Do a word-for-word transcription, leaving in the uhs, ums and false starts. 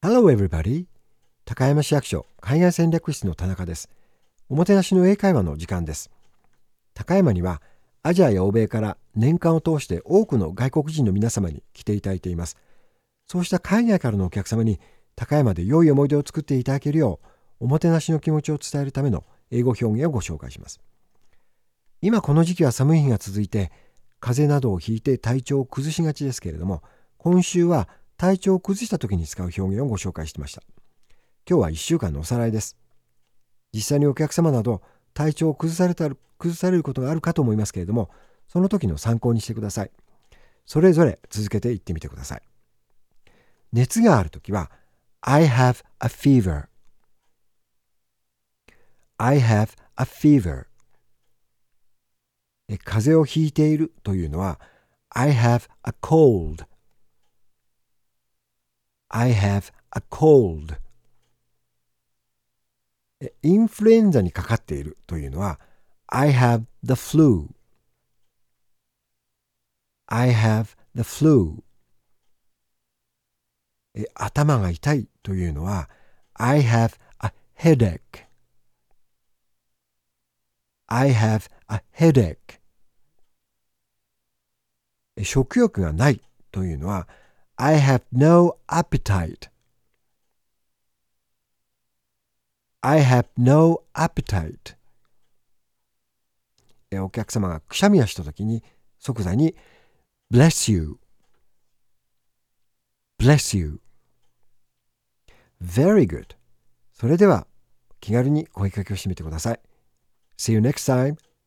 Hello everybody! 高山市役所海外戦略室の田中です。おもてなしの英会話の時間です。高山にはアジアや欧米から年間を通して多くの外国人の皆様に来ていただいています。そうした海外からのお客様に高山で良い思い出を作っていただけるよう、おもてなしの気持ちを伝えるための英語表現をご紹介します。今この時期は寒い日が続いて、風邪などをひいて体調を崩しがちですけれども、今週は体調を崩した時に使う表現をご紹介していました。今日はいっしゅうかんのおさらいです。実際にお客様など体調を崩された崩されることがあるかと思いますけれども、その時の参考にしてください。それぞれ続けて言ってみてください。熱があるときは I have a fever I have a fever 風邪をひいているというのは I have a cold I have a cold インフルエンザにかかっているというのは I have the flu I have the flu 頭が痛いというのは I have a headache I have a headache 食欲がないというのは I have no appetite I have no appetite お客様がくしゃみをしたときに即座に bless you bless you very good それでは気軽に声かけをしてみてください。See you next time.